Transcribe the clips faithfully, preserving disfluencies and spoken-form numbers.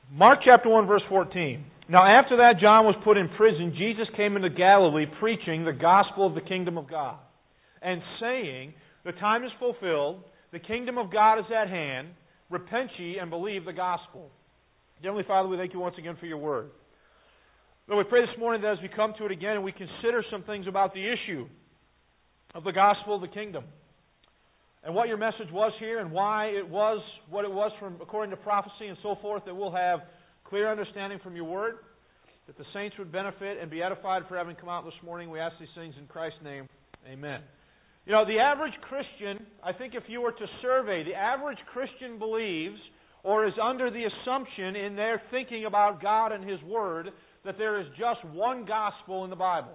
Mark chapter one, verse fourteen. Now after that John was put in prison, Jesus came into Galilee preaching the gospel of the kingdom of God, and saying, the time is fulfilled, the kingdom of God is at hand, repent ye and believe the gospel. Heavenly Father, we thank you once again for your word. Lord, we pray this morning that as we come to it again and we consider some things about the issue of the gospel of the kingdom, and what your message was here, and why it was what it was from according to prophecy and so forth, that we'll have clear understanding from your word, that the saints would benefit and be edified for having come out this morning. We ask these things in Christ's name. Amen. You know, the average Christian, I think if you were to survey, the average Christian believes or is under the assumption in their thinking about God and His Word that there is just one gospel in the Bible.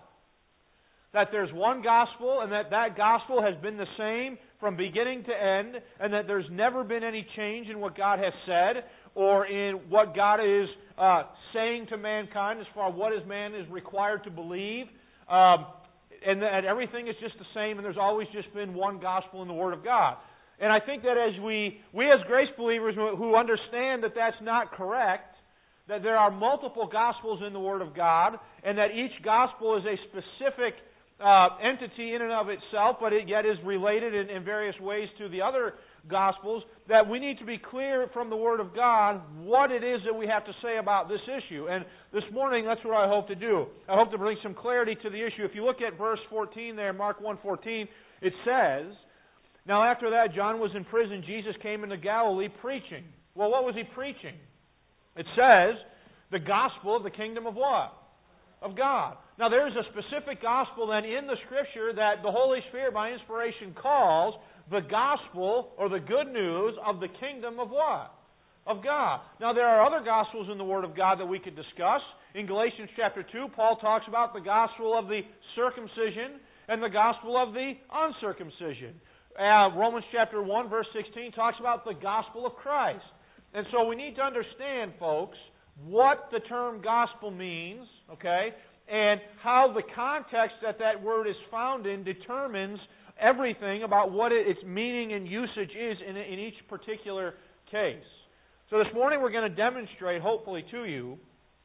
That there's one gospel, and that that gospel has been the same from beginning to end, and that there's never been any change in what God has said or in what God is uh, saying to mankind as far as what is man is required to believe. Um, and that everything is just the same, and there's always just been one gospel in the Word of God. And I think that as we, we as grace believers who understand that that's not correct, that there are multiple gospels in the Word of God, and that each gospel is a specific uh, entity in and of itself, but it yet is related in, in various ways to the other gospels, that we need to be clear from the Word of God what it is that we have to say about this issue. And this morning, that's what I hope to do. I hope to bring some clarity to the issue. If you look at verse fourteen there, Mark one fourteen, it says, now after that John was in prison, Jesus came into Galilee preaching. Well, what was he preaching? It says, the gospel of the kingdom of what? Of God. Now there is a specific gospel then in the Scripture that the Holy Spirit by inspiration calls the gospel or the good news of the kingdom of what? Of God. Now there are other gospels in the Word of God that we could discuss. In Galatians chapter two, Paul talks about the gospel of the circumcision and the gospel of the uncircumcision. Uh, Romans chapter one, verse sixteen talks about the gospel of Christ. And so we need to understand, folks, what the term gospel means, okay, and how the context that that word is found in determines everything about what its meaning and usage is in, in each particular case. So this morning we're going to demonstrate, hopefully to you,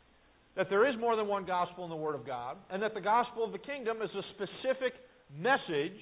that there is more than one gospel in the Word of God, and that the gospel of the kingdom is a specific message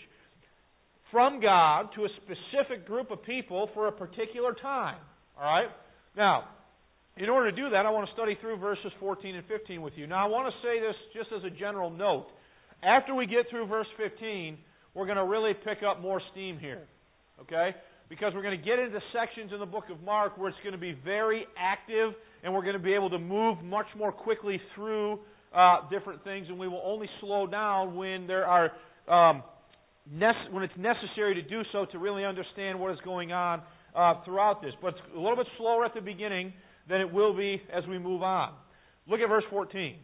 from God to a specific group of people for a particular time. All right? Now, in order to do that, I want to study through verses fourteen and fifteen with you. Now, I want to say this just as a general note. After we get through verse fifteen, we're going to really pick up more steam here. Okay? Because we're going to get into sections in the book of Mark where it's going to be very active, and we're going to be able to move much more quickly through uh, different things, and we will only slow down when there are um, nece- when it's necessary to do so to really understand what is going on uh, throughout this. But it's a little bit slower at the beginning than it will be as we move on. Look at verse fourteen.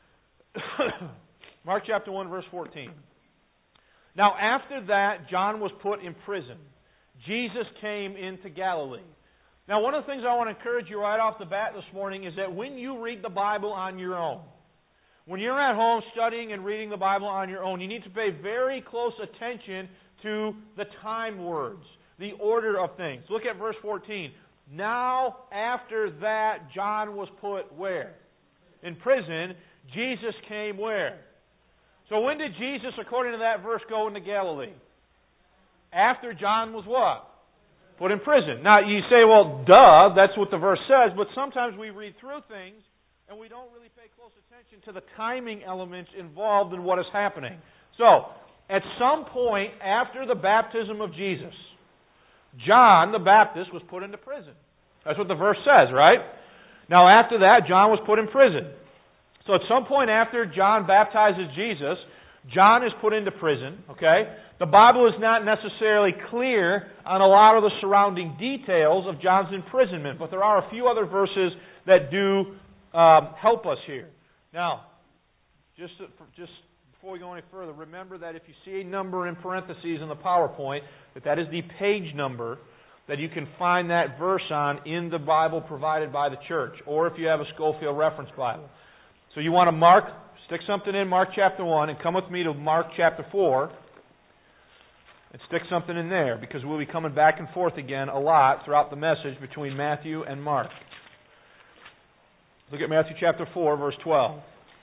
Mark chapter one, verse fourteen. Now after that, John was put in prison. Jesus came into Galilee. Now one of the things I want to encourage you right off the bat this morning is that when you read the Bible on your own, when you're at home studying and reading the Bible on your own, you need to pay very close attention to the time words, the order of things. Look at verse fourteen. Now, after that, John was put where? In prison. Jesus came where? So when did Jesus, according to that verse, go into Galilee? After John was what? Put in prison. Now, you say, well, duh, that's what the verse says, but sometimes we read through things and we don't really pay close attention to the timing elements involved in what is happening. So, at some point after the baptism of Jesus, John the Baptist was put into prison. That's what the verse says, right? Now after that, John was put in prison. So at some point after John baptizes Jesus, John is put into prison, okay? The Bible is not necessarily clear on a lot of the surrounding details of John's imprisonment, but there are a few other verses that do um, help us here. Now, just, just before we go any further, remember that if you see a number in parentheses in the PowerPoint, that that is the page number that you can find that verse on in the Bible provided by the church, or if you have a Schofield Reference Bible. So you want to mark, stick something in Mark chapter one, and come with me to Mark chapter four, and stick something in there, because we'll be coming back and forth again a lot throughout the message between Matthew and Mark. Look at Matthew chapter four, verse twelve.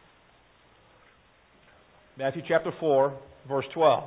Matthew chapter four, verse twelve.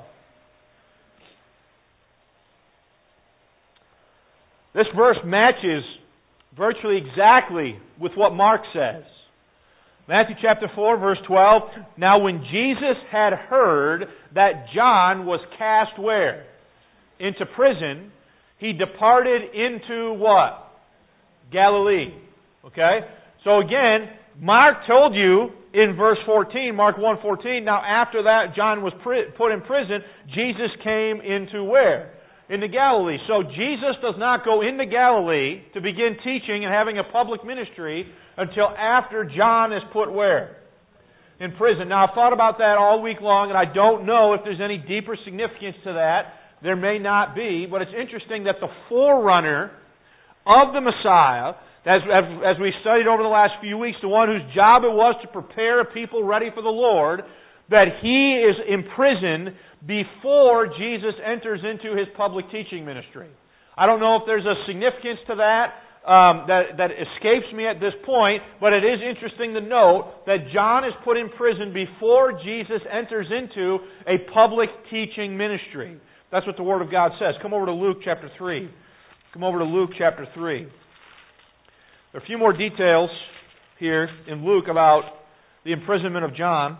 This verse matches virtually exactly with what Mark says. Matthew chapter four, verse twelve. Now when Jesus had heard that John was cast where? Into prison, he departed into what? Galilee. Okay? So again, Mark told you in verse fourteen, Mark one fourteen, now after that John was pri- put in prison, Jesus came into where? Into Galilee. So Jesus does not go into Galilee to begin teaching and having a public ministry until after John is put where? In prison. Now I've thought about that all week long, and I don't know if there's any deeper significance to that. There may not be, but it's interesting that the forerunner of the Messiah, as, as, as we studied over the last few weeks, the one whose job it was to prepare a people ready for the Lord, that he is imprisoned before Jesus enters into his public teaching ministry. I don't know if there's a significance to that, um, that that escapes me at this point, but it is interesting to note that John is put in prison before Jesus enters into a public teaching ministry. That's what the Word of God says. Come over to Luke chapter three. Come over to Luke chapter three. There are a few more details here in Luke about the imprisonment of John.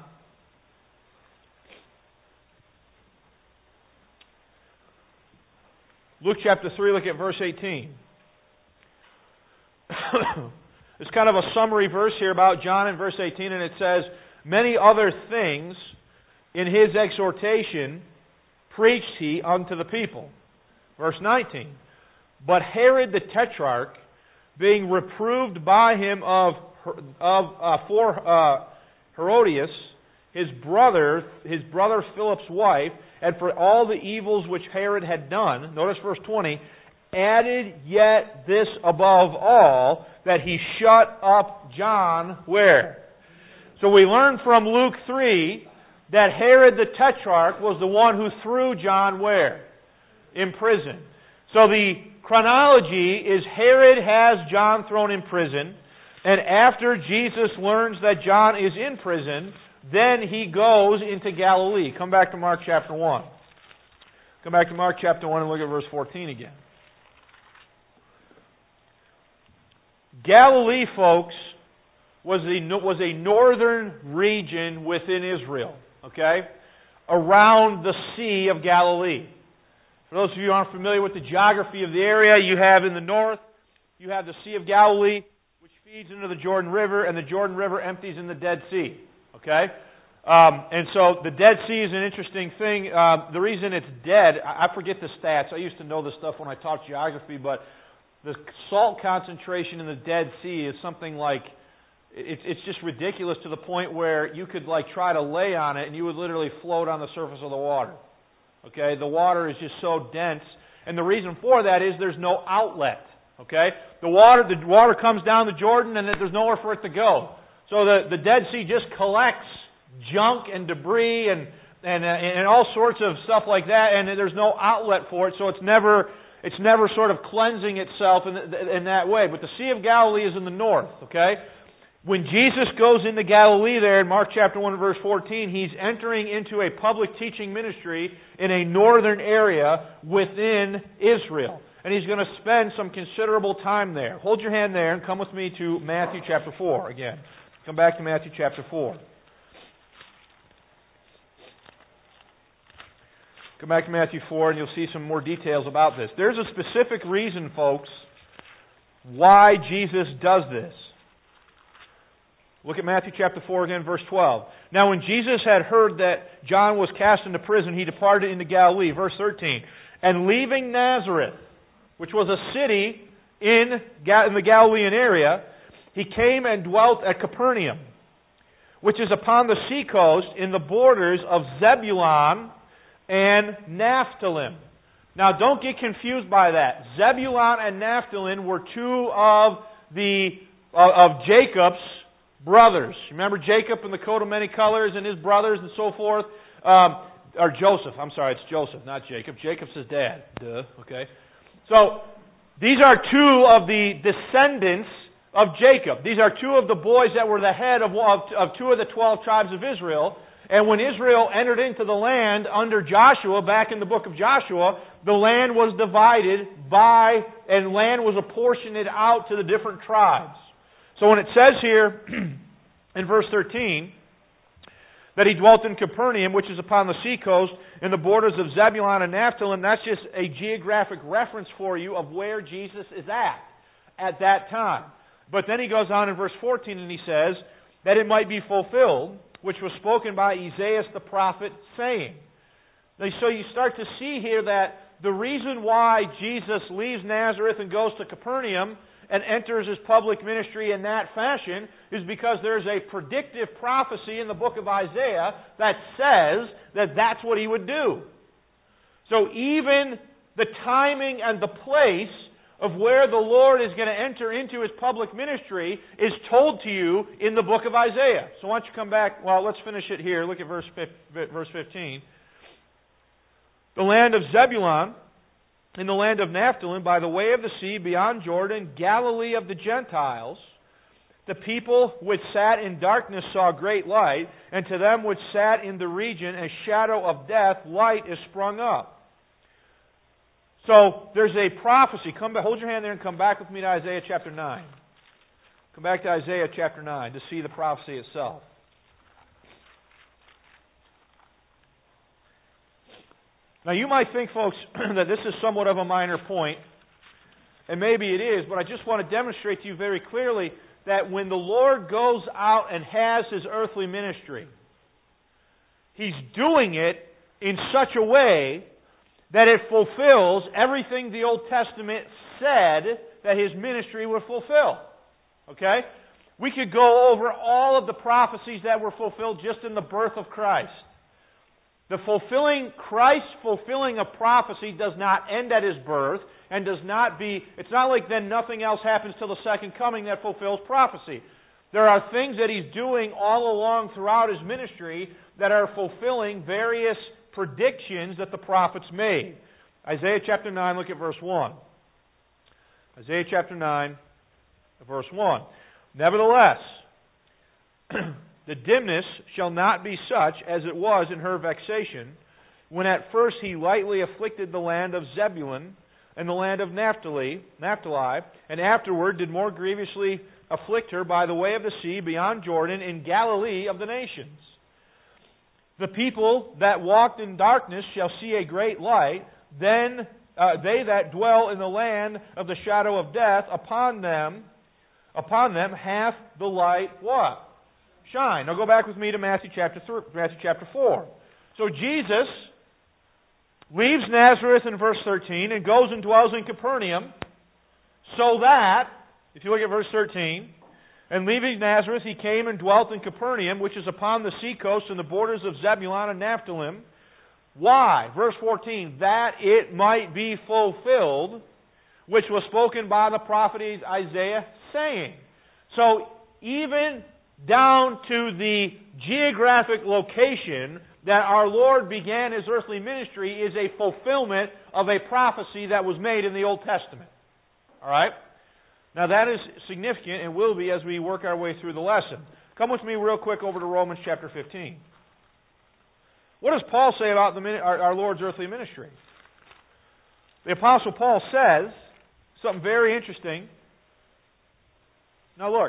Luke chapter three, look at verse eighteen. It's kind of a summary verse here about John in verse eighteen, and it says, many other things in his exhortation preached he unto the people. Verse nineteen. But Herod the Tetrarch, being reproved by him of, of uh, for uh, Herodias, his brother, his brother Philip's wife, and for all the evils which Herod had done, notice verse twenty, added yet this above all, that he shut up John where? So we learn from Luke three that Herod the Tetrarch was the one who threw John where? In prison. So the chronology is Herod has John thrown in prison, and after Jesus learns that John is in prison, then he goes into Galilee. Come back to Mark chapter one. Come back to Mark chapter one and look at verse fourteen again. Galilee, folks, was a, was a northern region within Israel, okay? Around the Sea of Galilee. For those of you who aren't familiar with the geography of the area, you have in the north, you have the Sea of Galilee, which feeds into the Jordan River, and the Jordan River empties in the Dead Sea. Okay? Um, and so the Dead Sea is an interesting thing. Uh, the reason it's dead, I forget the stats. I used to know this stuff when I taught geography, but the salt concentration in the Dead Sea is something like, it, it's just ridiculous to the point where you could like try to lay on it and you would literally float on the surface of the water. Okay? The water is just so dense. And the reason for that is there's no outlet. Okay? The water, the water comes down the Jordan and there's nowhere for it to go. So the, the Dead Sea just collects junk and debris and, and and all sorts of stuff like that, and there's no outlet for it, so it's never it's never sort of cleansing itself in, in that way. But the Sea of Galilee is in the north, okay? When Jesus goes into Galilee there in Mark chapter one verse fourteen, he's entering into a public teaching ministry in a northern area within Israel. And he's going to spend some considerable time there. Hold your hand there and come with me to Matthew chapter four again. Come back to Matthew chapter four. Come back to Matthew four and you'll see some more details about this. There's a specific reason, folks, why Jesus does this. Look at Matthew chapter four again, verse twelve. Now when Jesus had heard that John was cast into prison, he departed into Galilee. Verse thirteen. And leaving Nazareth, which was a city in, in the Galilean area, he came and dwelt at Capernaum, which is upon the seacoast in the borders of Zebulun and Naphtali. Now don't get confused by that. Zebulun and Naphtali were two of the uh, of Jacob's brothers. Remember Jacob and the coat of many colors and his brothers and so forth? Um, or Joseph. I'm sorry, it's Joseph, not Jacob. Jacob's his dad. Duh. Okay. So these are two of the descendants of Jacob. These are two of the boys that were the head of, of, of two of the twelve tribes of Israel. And when Israel entered into the land under Joshua, back in the book of Joshua, the land was divided by, and land was apportioned out to the different tribes. So when it says here in verse thirteen, that he dwelt in Capernaum, which is upon the seacoast, in the borders of Zebulun and Naphtali, that's just a geographic reference for you of where Jesus is at, at that time. But then he goes on in verse fourteen and he says, that it might be fulfilled, which was spoken by Isaiah the prophet, saying. Now, so you start to see here that the reason why Jesus leaves Nazareth and goes to Capernaum and enters his public ministry in that fashion is because there's a predictive prophecy in the book of Isaiah that says that that's what he would do. So even the timing and the place of where the Lord is going to enter into his public ministry is told to you in the book of Isaiah. So why don't you come back? Well, let's finish it here. Look at verse fifteen. The land of Zebulun, in the land of Naphtali, by the way of the sea, beyond Jordan, Galilee of the Gentiles, the people which sat in darkness saw great light, and to them which sat in the region a shadow of death, light is sprung up. So there's a prophecy. Come back, hold your hand there and come back with me to Isaiah chapter nine. Come back to Isaiah chapter nine to see the prophecy itself. Now you might think, folks, that this is somewhat of a minor point, and maybe it is, but I just want to demonstrate to you very clearly that when the Lord goes out and has his earthly ministry, he's doing it in such a way that it fulfills everything the Old Testament said that his ministry would fulfill. Okay? We could go over all of the prophecies that were fulfilled just in the birth of Christ. The fulfilling, Christ fulfilling a prophecy does not end at his birth and does not be, it's not like then nothing else happens till the second coming that fulfills prophecy. There are things that he's doing all along throughout his ministry that are fulfilling various predictions that the prophets made. Isaiah chapter nine, look at verse one. Isaiah chapter nine, verse one. Nevertheless, the dimness shall not be such as it was in her vexation, when at first he lightly afflicted the land of Zebulun and the land of Naphtali, Naphtali, and afterward did more grievously afflict her by the way of the sea beyond Jordan in Galilee of the nations. The people that walked in darkness shall see a great light. Then uh, they that dwell in the land of the shadow of death, upon them, upon them hath the light what? Shine. Now go back with me to Matthew chapter three, Matthew chapter four. So Jesus leaves Nazareth in verse thirteen and goes and dwells in Capernaum, so that, if you look at verse thirteen, and leaving Nazareth, he came and dwelt in Capernaum, which is upon the seacoast in the borders of Zebulun and Naphtali. Why? Verse fourteen, that it might be fulfilled, which was spoken by the prophet Isaiah, saying. So, even down to the geographic location that our Lord began his earthly ministry is a fulfillment of a prophecy that was made in the Old Testament. All right? Now that is significant and will be as we work our way through the lesson. Come with me real quick over to Romans chapter fifteen. What does Paul say about the, our, our Lord's earthly ministry? The Apostle Paul says something very interesting. Now look,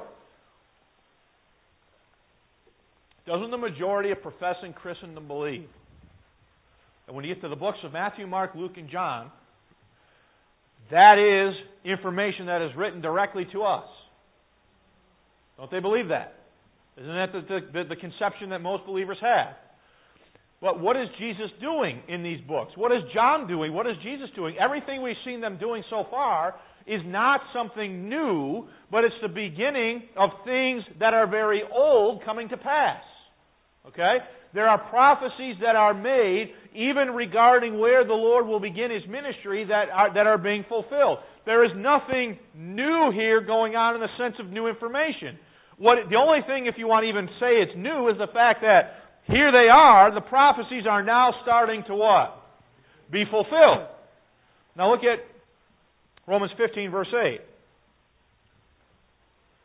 doesn't the majority of professing Christendom believe that when you get to the books of Matthew, Mark, Luke, and John, that is information that is written directly to us? Don't they believe that? Isn't that the, the, the conception that most believers have? But what is Jesus doing in these books? What is John doing? What is Jesus doing? Everything we've seen them doing so far is not something new, but it's the beginning of things that are very old coming to pass. Okay? There are prophecies that are made even regarding where the Lord will begin his ministry that are, that are being fulfilled. There is nothing new here going on in the sense of new information. What the only thing, if you want to even say it's new, is the fact that here they are, the prophecies are now starting to what? Be fulfilled. Now look at Romans fifteen, verse eight.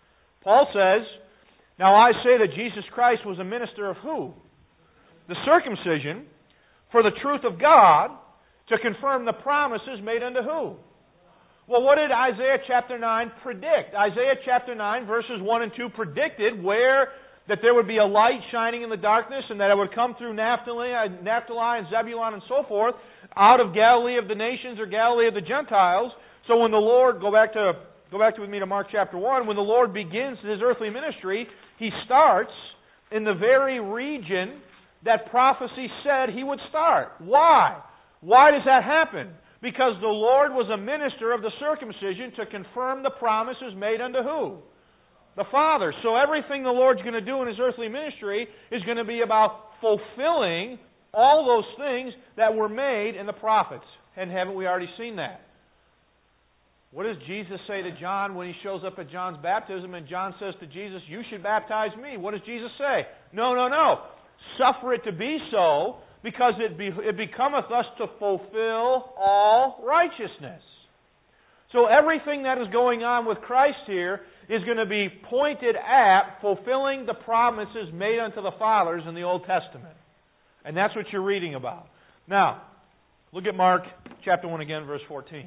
Paul says, now I say that Jesus Christ was a minister of who? The circumcision, for the truth of God, to confirm the promises made unto who? Well, what did Isaiah chapter nine predict? Isaiah chapter nine, verses one and two predicted where that there would be a light shining in the darkness and that it would come through Naphtali, Naphtali and Zebulun and so forth, out of Galilee of the nations or Galilee of the Gentiles. So when the Lord, go back to go back to with me to Mark chapter one, when the Lord begins His earthly ministry, He starts in the very region that prophecy said He would start. Why? Why does that happen? Because the Lord was a minister of the circumcision to confirm the promises made unto who? The Father. So everything the Lord's going to do in His earthly ministry is going to be about fulfilling all those things that were made in the prophets. And haven't we already seen that? What does Jesus say to John when he shows up at John's baptism and John says to Jesus, you should baptize me? What does Jesus say? No, no, no. Suffer it to be so, because it, be, it becometh us to fulfill all righteousness. So everything that is going on with Christ here is going to be pointed at fulfilling the promises made unto the fathers in the Old Testament. And that's what you're reading about. Now, look at Mark chapter one again, verse fourteen.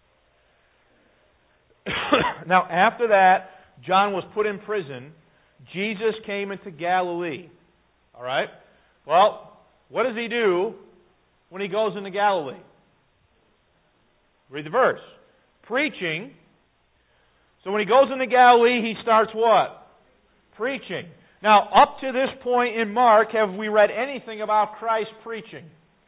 Now, after that, John was put in prison. Jesus came into Galilee. All right? Well, what does He do when He goes into Galilee? Read the verse. Preaching. So when He goes into Galilee, He starts what? Preaching. Now, up to this point in Mark, have we read anything about Christ preaching?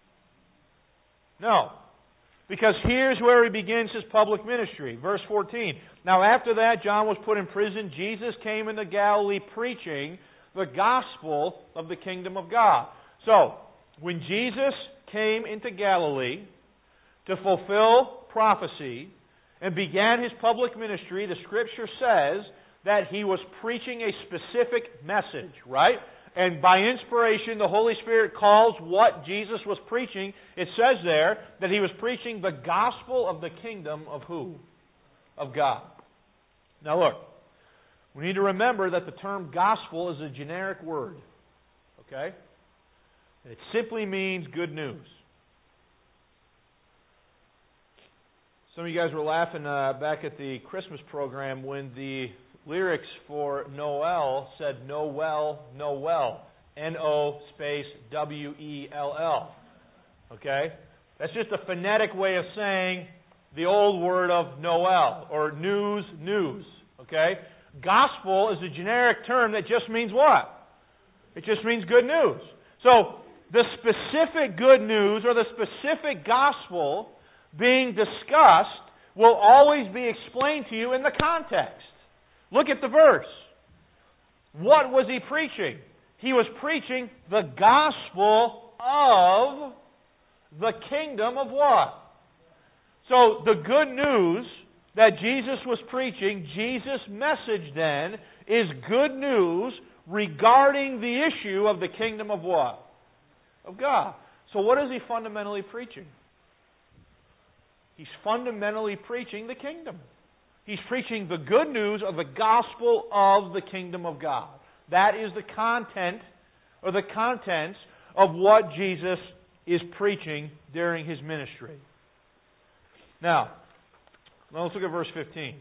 No. Because here's where He begins His public ministry. Verse fourteen. Now after that, John was put in prison. Jesus came into Galilee preaching the gospel of the kingdom of God. So, when Jesus came into Galilee to fulfill prophecy and began His public ministry, the Scripture says that He was preaching a specific message, right? And by inspiration, the Holy Spirit calls what Jesus was preaching, it says there that He was preaching the gospel of the kingdom of who? Of God. Now look, we need to remember that the term gospel is a generic word. Okay? It simply means good news. Some of you guys were laughing uh, back at the Christmas program when the lyrics for Noel said Noel, Noel. N O space W E L L. Okay? That's just a phonetic way of saying the old word of Noel, or news, news. Okay? Gospel is a generic term that just means what? It just means good news. So, the specific good news or the specific gospel being discussed will always be explained to you in the context. Look at the verse. What was He preaching? He was preaching the gospel of the kingdom of what? So the good news that Jesus was preaching, Jesus' message then, is good news regarding the issue of the kingdom of what? Of God. So what is He fundamentally preaching? He's fundamentally preaching the kingdom. He's preaching the good news of the gospel of the kingdom of God. That is the content or the contents of what Jesus is preaching during His ministry. Now, now let's look at verse fifteen.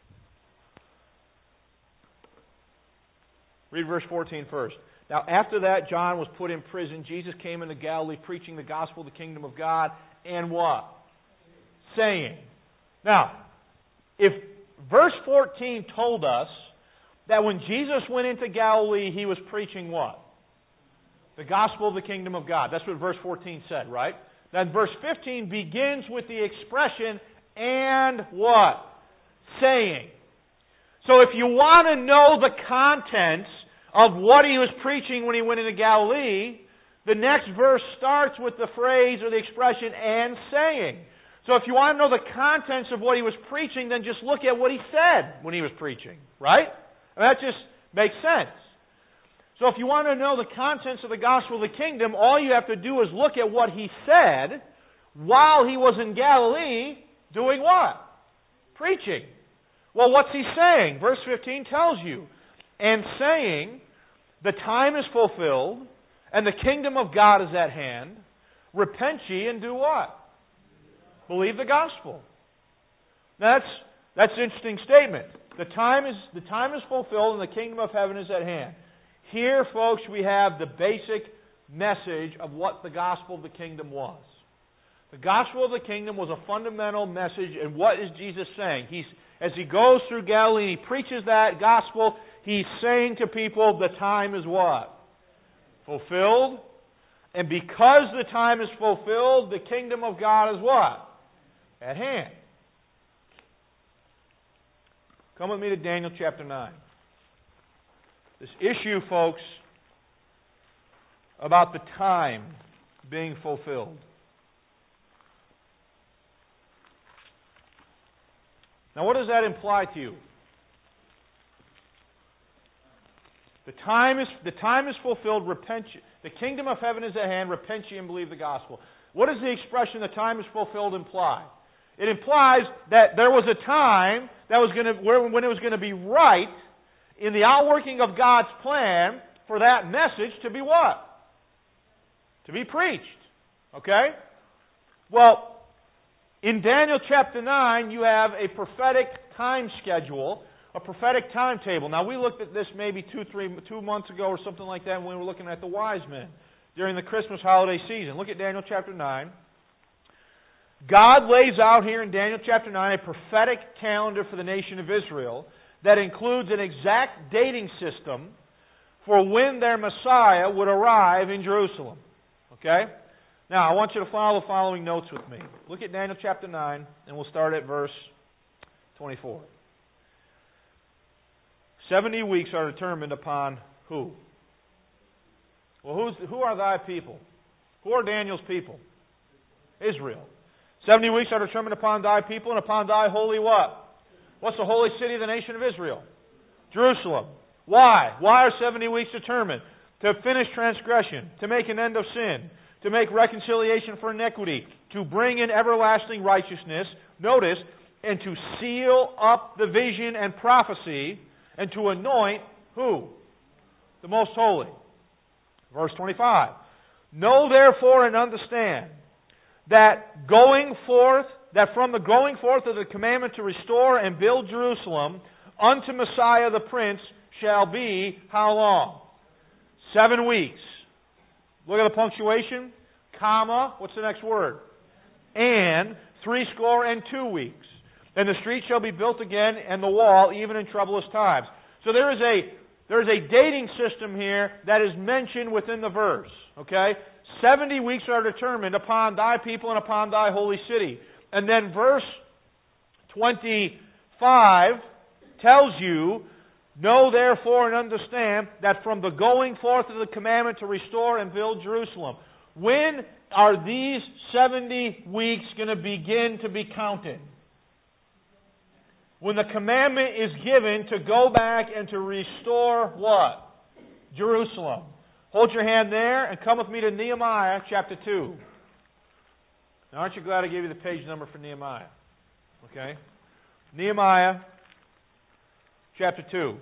Read verse fourteen first. Now, after that, John was put in prison. Jesus came into Galilee preaching the gospel of the kingdom of God and what? Saying. Now, if verse fourteen told us that when Jesus went into Galilee, He was preaching what? The gospel of the kingdom of God. That's what verse fourteen said, right? Then verse fifteen begins with the expression, and what? Saying. So if you want to know the contents of what He was preaching when He went into Galilee, the next verse starts with the phrase or the expression, and saying. So if you want to know the contents of what He was preaching, then just look at what He said when He was preaching, right? And that just makes sense. So if you want to know the contents of the gospel of the kingdom, all you have to do is look at what He said while He was in Galilee doing what? Preaching. Well, what's He saying? Verse fifteen tells you and saying, the time is fulfilled, and the kingdom of God is at hand. Repent ye and do what? Believe the gospel. Now that's that's an interesting statement. The time is the time is fulfilled, and the kingdom of heaven is at hand. Here, folks, we have the basic message of what the gospel of the kingdom was. The gospel of the kingdom was a fundamental message, and what is Jesus saying? He's as he goes through Galilee and he preaches that gospel, he's saying to people, the time is what? Fulfilled. And because the time is fulfilled, the kingdom of God is what? At hand. Come with me to Daniel chapter nine. This issue, folks, about the time being fulfilled. Now, what does that imply to you? The time is the time is fulfilled. Repent. Ye. The kingdom of heaven is at hand. Repent ye and believe the gospel. What does the expression "the time is fulfilled" imply? It implies that there was a time that was going to where, when it was going to be right in the outworking of God's plan for that message to be what? To be preached. Okay? Well, in Daniel chapter nine, you have a prophetic time schedule, a prophetic timetable. Now, we looked at this maybe two, three, two months ago or something like that when we were looking at the wise men during the Christmas holiday season. Look at Daniel chapter nine. God lays out here in Daniel chapter nine a prophetic calendar for the nation of Israel that includes an exact dating system for when their Messiah would arrive in Jerusalem. Okay? Now, I want you to follow the following notes with me. Look at Daniel chapter nine, and we'll start at verse twenty-four. Seventy weeks are determined upon who? Well, who's, who are thy people? Who are Daniel's people? Israel. Seventy weeks are determined upon thy people and upon thy holy what? What's the holy city of the nation of Israel? Jerusalem. Why? Why are seventy weeks determined? To finish transgression, to make an end of sin, to make reconciliation for iniquity, to bring in everlasting righteousness, notice, and to seal up the vision and prophecy, and to anoint who? The most holy. Verse twenty-five. Know therefore and understand that going forth, that from the going forth of the commandment to restore and build Jerusalem unto Messiah the Prince shall be how long? Seven weeks. Look at the punctuation. Comma. What's the next word? And three score and two weeks. And the street shall be built again, and the wall, even in troublous times. So there is a there is a dating system here that is mentioned within the verse. Okay? Seventy weeks are determined upon thy people and upon thy holy city. And then verse twenty-five tells you, know therefore and understand that from the going forth of the commandment to restore and build Jerusalem. When are these seventy weeks going to begin to be counted? When the commandment is given to go back and to restore what? Jerusalem. Hold your hand there and come with me to Nehemiah chapter two. Now, aren't you glad I gave you the page number for Nehemiah? Okay? Nehemiah chapter two.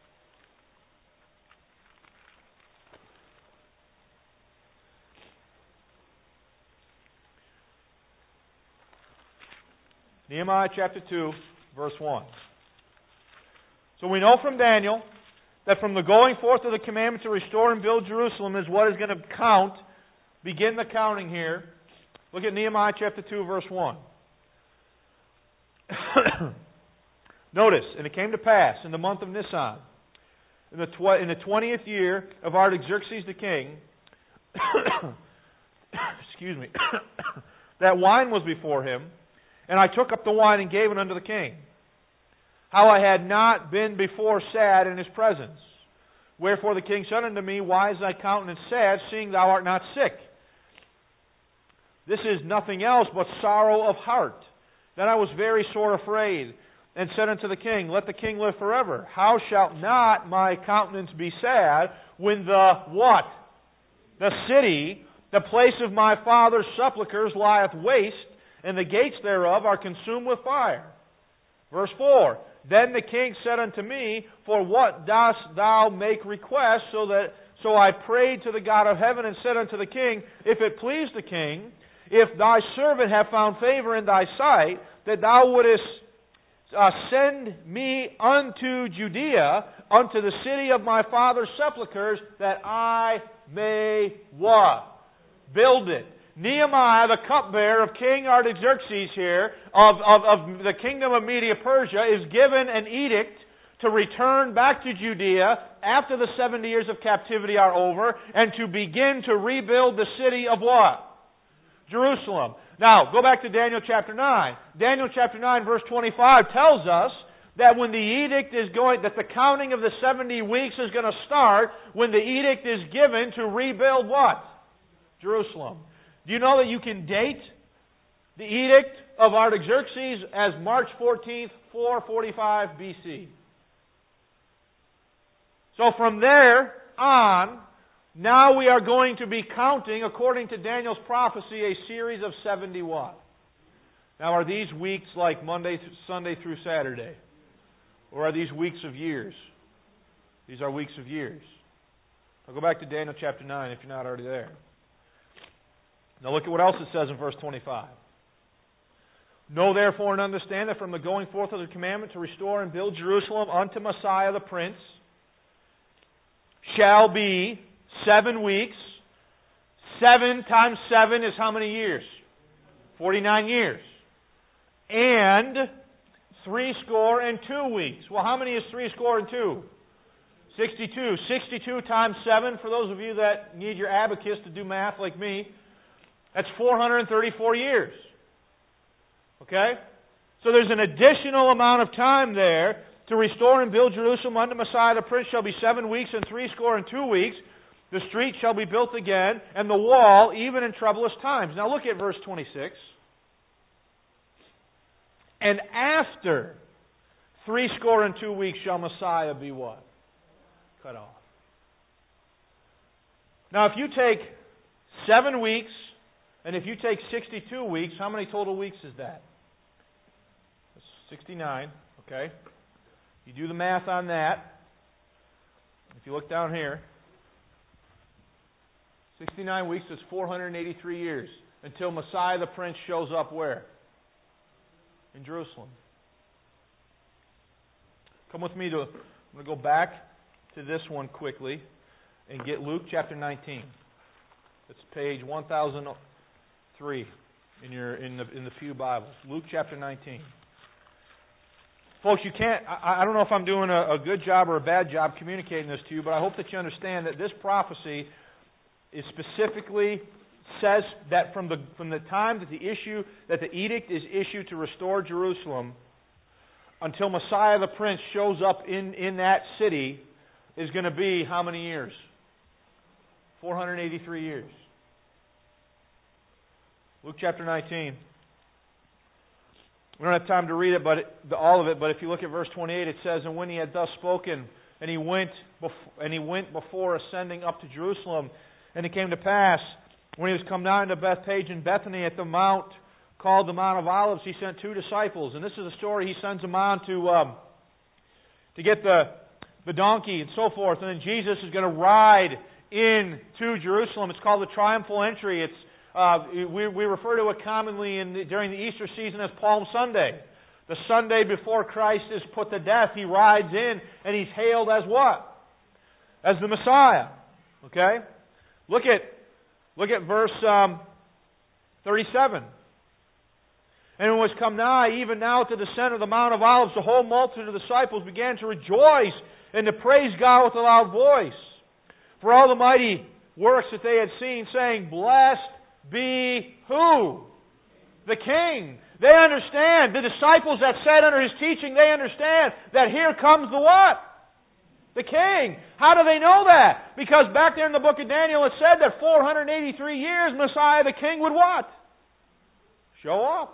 Nehemiah chapter two, verse one. So we know from Daniel that from the going forth of the commandment to restore and build Jerusalem is what is going to count. Begin the counting here. Look at Nehemiah chapter two, verse one. Notice, and it came to pass in the month of Nisan, in the, tw- in the twentieth year of Artaxerxes the king, excuse me, that wine was before him, and I took up the wine and gave it unto the king. How I had not been before sad in his presence. Wherefore the king said unto me, why is thy countenance sad, seeing thou art not sick? This is nothing else but sorrow of heart. Then I was very sore afraid, and said unto the king, let the king live forever. How shalt not my countenance be sad, when the what? The city, the place of my father's sepulchres, lieth waste, and the gates thereof are consumed with fire. Verse four. Then the king said unto me, For what dost thou make request? So that so I prayed to the God of heaven and said unto the king, If it please the king, if thy servant have found favor in thy sight, that thou wouldest uh, send me unto Judea, unto the city of my father's sepulchres, that I may what? Build it. Nehemiah, the cupbearer of King Artaxerxes here, of, of, of the kingdom of Media Persia, is given an edict to return back to Judea after the seventy years of captivity are over, and to begin to rebuild the city of what? Jerusalem. Now, go back to Daniel chapter nine. Daniel chapter nine, verse twenty-five tells us that when the edict is going, that the counting of the seventy weeks is going to start when the edict is given to rebuild what? Jerusalem. Do you know that you can date the edict of Artaxerxes as March fourteenth, four forty-five B C? So from there on, now we are going to be counting, according to Daniel's prophecy, a series of seventy what? Now, are these weeks like Monday, Sunday through Saturday? Or are these weeks of years? These are weeks of years. I'll go back to Daniel chapter nine if you're not already there. Now look at what else it says in verse twenty-five. Know therefore and understand that from the going forth of the commandment to restore and build Jerusalem unto Messiah the Prince shall be seven weeks. Seven times seven is how many years? Forty-nine years. And three score and two weeks. Well, how many is three score and two? Sixty-two. Sixty-two times seven, for those of you that need your abacus to do math like me, that's four hundred thirty-four years. Okay? So there's an additional amount of time there to restore and build Jerusalem unto Messiah the Prince shall be seven weeks and three score and two weeks. The street shall be built again, and the wall even in troublous times. Now look at verse twenty-six. And after three score and two weeks shall Messiah be what? Cut off. Now if you take seven weeks, and if you take sixty-two weeks, how many total weeks is that? sixty-nine, okay? You do the math on that. If you look down here, sixty-nine weeks is four hundred eighty-three years until Messiah the Prince shows up where? In Jerusalem. Come with me to, I'm going to go back to this one quickly and get Luke chapter nineteen. It's page one thousand three in your in the in the Pew Bible. Luke chapter nineteen. Folks, you can't, I, I don't know if I'm doing a, a good job or a bad job communicating this to you, but I hope that you understand that this prophecy is specifically says that from the from the time that the issue, that the edict is issued to restore Jerusalem until Messiah the Prince shows up in, in that city is going to be how many years? four hundred eighty-three years. Luke chapter nineteen. We don't have time to read it, but it, the, all of it. But if you look at verse twenty-eight, it says, "And when he had thus spoken, and he went, bef- and he went before ascending up to Jerusalem, and it came to pass when he was come down to Bethpage and Bethany at the mount called the Mount of Olives, he sent two disciples." And this is a story. He sends them on to um, to get the the donkey and so forth, and then Jesus is going to ride into Jerusalem. It's called the triumphal entry. It's Uh, we, we refer to it commonly in the, during the Easter season as Palm Sunday. The Sunday before Christ is put to death, he rides in and he's hailed as what? As the Messiah. Okay? Look at look at verse um, thirty-seven. "And when it was come nigh, even now to the descent of the Mount of Olives, the whole multitude of the disciples began to rejoice and to praise God with a loud voice for all the mighty works that they had seen, saying, Blessed be who? The King." They understand. The disciples that sat under His teaching, they understand that here comes the what? The King. How do they know that? Because back there in the book of Daniel it said that four hundred eighty-three years Messiah the King would what? Show up.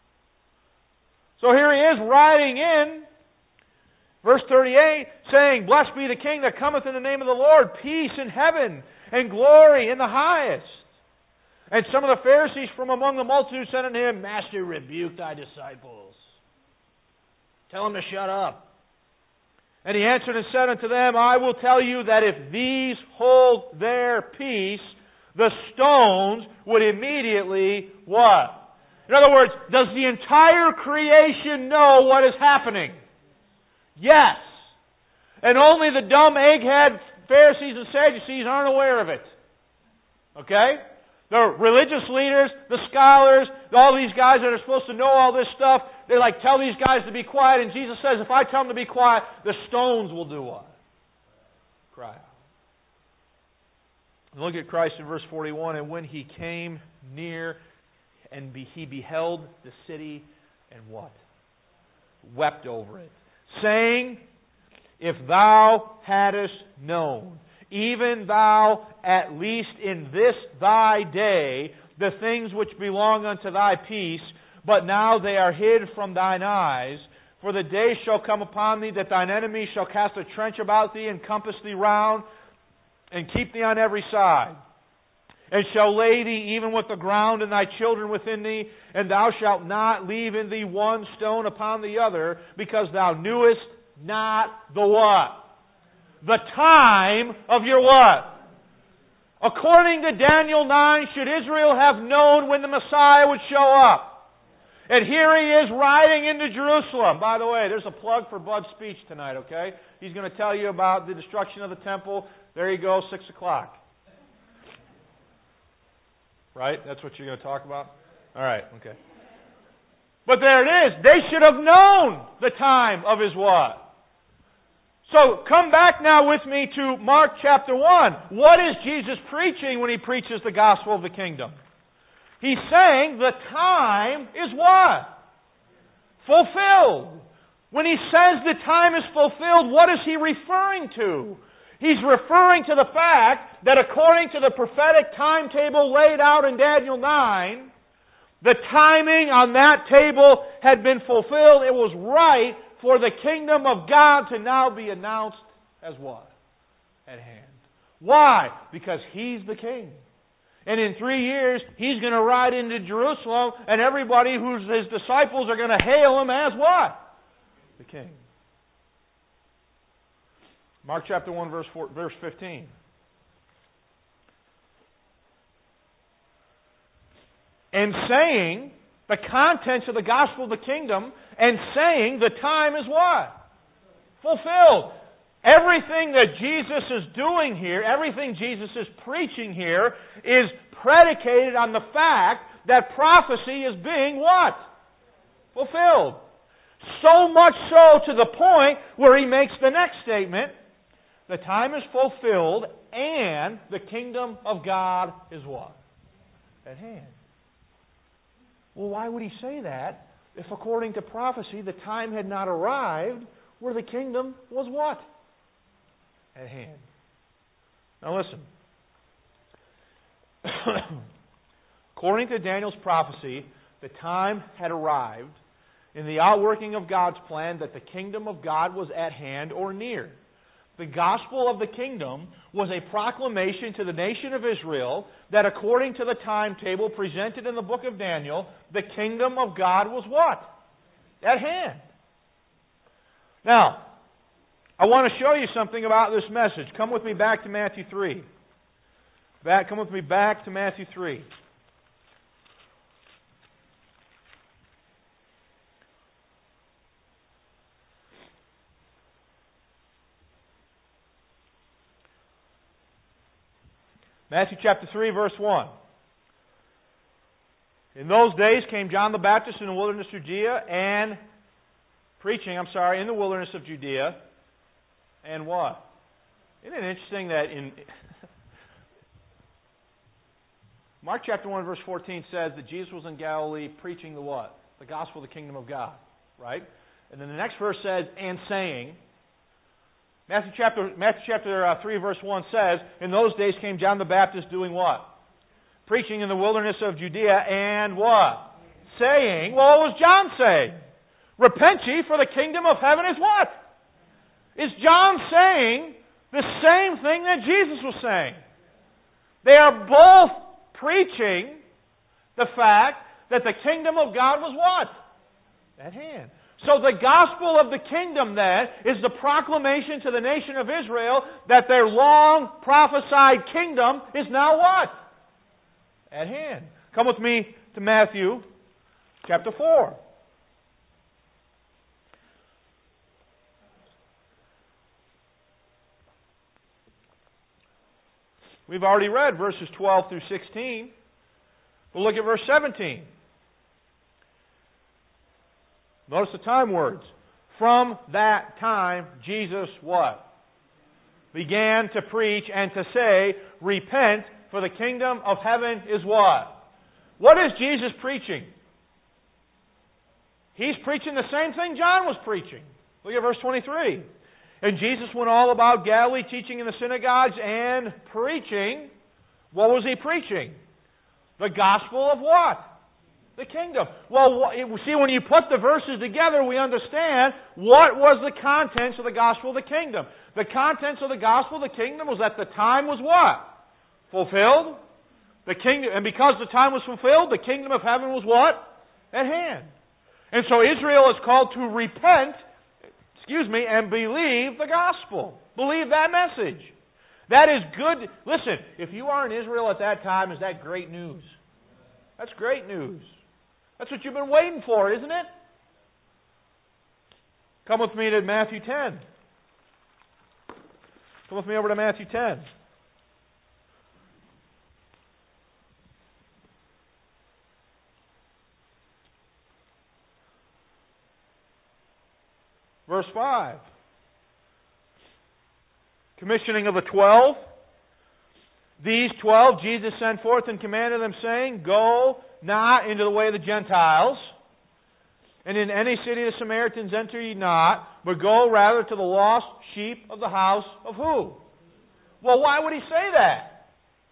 So here He is riding in, verse thirty-eight, saying, "Blessed be the King that cometh in the name of the Lord, peace in heaven and glory in the highest." And some of the Pharisees from among the multitude said unto Him, "Master, rebuke thy disciples." Tell him to shut up. And he answered and said unto them, I will tell you that if these hold their peace, the stones would immediately what? In other words, does the entire creation know what is happening? Yes. And only the dumb egghead Pharisees and Sadducees aren't aware of it. Okay? The religious leaders, the scholars, all these guys that are supposed to know all this stuff, they like tell these guys to be quiet, and Jesus says, if I tell them to be quiet, the stones will do what? Cry out. And look at Christ in verse forty-one, and when he came near, and be, he beheld the city, and what? Wept over it, saying, if thou hadst known, even thou at least in this thy day, the things which belong unto thy peace, but now they are hid from thine eyes. For the day shall come upon thee that thine enemies shall cast a trench about thee, and compass thee round, and keep thee on every side. And shall lay thee even with the ground, and thy children within thee, and thou shalt not leave in thee one stone upon the other, because thou knewest not the what? The time of your what? According to Daniel nine, should Israel have known when the Messiah would show up? And here he is riding into Jerusalem. By the way, there's a plug for Bud's speech tonight, okay? He's going to tell you about the destruction of the temple. There you go, six o'clock. Right? That's what you're going to talk about? All right, okay. But there it is. They should have known the time of his what? So, come back now with me to Mark chapter one. What is Jesus preaching when he preaches the gospel of the kingdom? He's saying the time is what? Fulfilled. When he says the time is fulfilled, what is he referring to? He's referring to the fact that according to the prophetic timetable laid out in Daniel nine, the timing on that table had been fulfilled. It was right for the kingdom of God to now be announced as what? At hand. Why? Because He's the King. And in three years, He's going to ride into Jerusalem, and everybody who's His disciples are going to hail Him as what? The King. Mark chapter one, verse four, verse fifteen. And saying the contents of the gospel of the kingdom, and saying the time is what? Fulfilled. Everything that Jesus is doing here, everything Jesus is preaching here, is predicated on the fact that prophecy is being what? Fulfilled. So much so to the point where he makes the next statement, the time is fulfilled and the kingdom of God is what? At hand. Well, why would he say that if according to prophecy the time had not arrived where the kingdom was what? At hand. Now listen. According to Daniel's prophecy, the time had arrived in the outworking of God's plan that the kingdom of God was at hand or near. The gospel of the kingdom was a proclamation to the nation of Israel that according to the timetable presented in the book of Daniel, the kingdom of God was what? At hand. Now, I want to show you something about this message. Come with me back to Matthew three. Back, come with me back to Matthew three. Matthew chapter three, verse one. In those days came John the Baptist in the wilderness of Judea and preaching, I'm sorry, in the wilderness of Judea. And what? Isn't it interesting that in Mark chapter one, verse fourteen says that Jesus was in Galilee preaching the what? The gospel of the kingdom of God. Right? And then the next verse says, and saying. Matthew chapter, Matthew chapter uh, three, verse one says, in those days came John the Baptist doing what? Preaching in the wilderness of Judea and what? Saying, well, what was John saying? Repent ye, for the kingdom of heaven is what? Is John saying the same thing that Jesus was saying? They are both preaching the fact that the kingdom of God was what? At hand. So the gospel of the kingdom then is the proclamation to the nation of Israel that their long prophesied kingdom is now what? At hand. Come with me to Matthew chapter four. We've already read verses twelve through sixteen. We'll look at verse seventeen. Notice the time words. From that time, Jesus what? Began to preach and to say, repent, for the kingdom of heaven is what? What is Jesus preaching? He's preaching the same thing John was preaching. Look at verse twenty-three. And Jesus went all about Galilee, teaching in the synagogues and preaching. What was He preaching? The gospel of what? The kingdom. Well, see, when you put the verses together, we understand what was the contents of the gospel of the kingdom. The contents of the gospel of the kingdom was that the time was what? Fulfilled. The kingdom, and because the time was fulfilled, the kingdom of heaven was what? At hand. And so Israel is called to repent, excuse me, and believe the gospel. Believe that message. That is good. Listen, if you are in Israel at that time, is that great news? That's great news. That's what you've been waiting for, isn't it? Come with me to Matthew ten. Come with me over to Matthew ten. Verse five. Commissioning of the twelve. These twelve Jesus sent forth and commanded them, saying, go not into the way of the Gentiles, and in any city of the Samaritans enter ye not, but go rather to the lost sheep of the house of who? Well, why would He say that?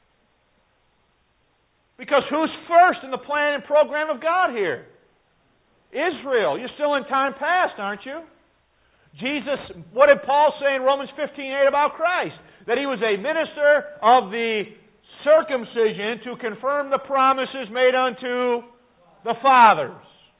Because who's first in the plan and program of God here? Israel. You're still in time past, aren't you? Jesus, what did Paul say in Romans fifteen eight about Christ? That He was a minister of the circumcision to confirm the promises made unto the fathers.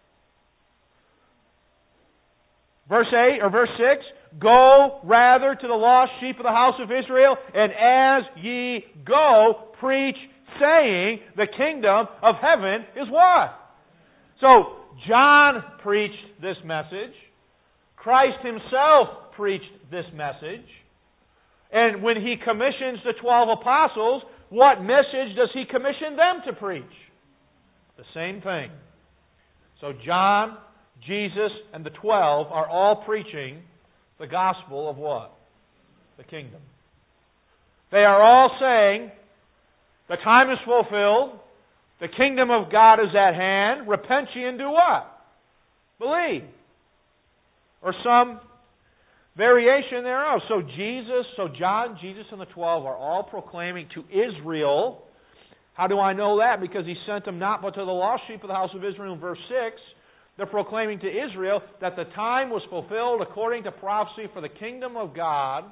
Verse eight or verse six, go rather to the lost sheep of the house of Israel, and as ye go, preach, saying, the kingdom of heaven is what? So, John preached this message. Christ Himself preached this message. And when He commissions the twelve apostles, what message does He commission them to preach? The same thing. So John, Jesus, and the twelve are all preaching the gospel of what? The kingdom. They are all saying, the time is fulfilled, the kingdom of God is at hand, repent ye and do what? Believe. Or some variation thereof. So Jesus, so John, Jesus, and the twelve are all proclaiming to Israel. How do I know that? Because He sent them not but to the lost sheep of the house of Israel in verse six. They're proclaiming to Israel that the time was fulfilled according to prophecy for the kingdom of God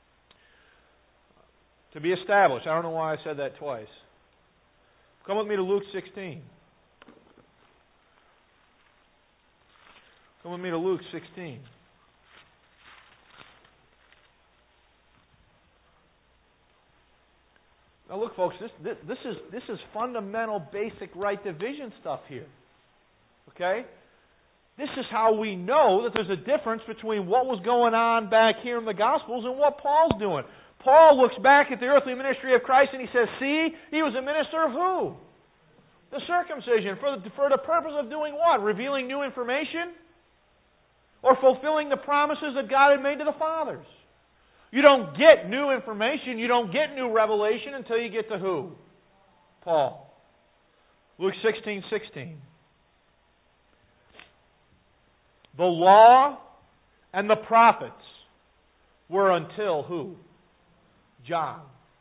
to be established. I don't know why I said that twice. Come with me to Luke sixteen. Come with me to Luke sixteen. Now look, folks, this, this, this is this is fundamental, basic right division stuff here. Okay? This is how we know that there's a difference between what was going on back here in the Gospels and what Paul's doing. Paul looks back at the earthly ministry of Christ and he says, see, he was a minister of who? The circumcision. For the, for the purpose of doing what? Revealing new information? Or fulfilling the promises that God had made to the fathers? You don't get new information, you don't get new revelation until you get to who? Paul. Luke sixteen sixteen. The law and the prophets were until who? John.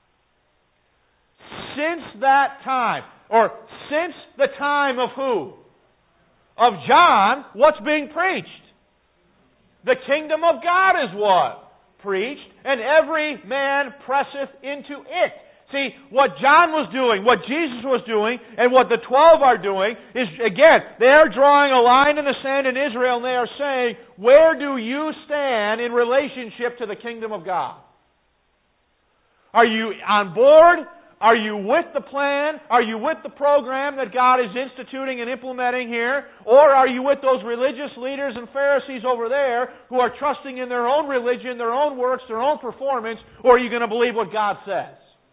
Since that time, or since the time of who? Of John, what's being preached? The kingdom of God is what? Preached, and every man presseth into it. See, what John was doing, what Jesus was doing, and what the twelve are doing is, again, they are drawing a line in the sand in Israel, and they are saying, where do you stand in relationship to the kingdom of God? Are you on board? Are you with the plan? Are you with the program that God is instituting and implementing here? Or are you with those religious leaders and Pharisees over there who are trusting in their own religion, their own works, their own performance? Or are you going to believe what God says?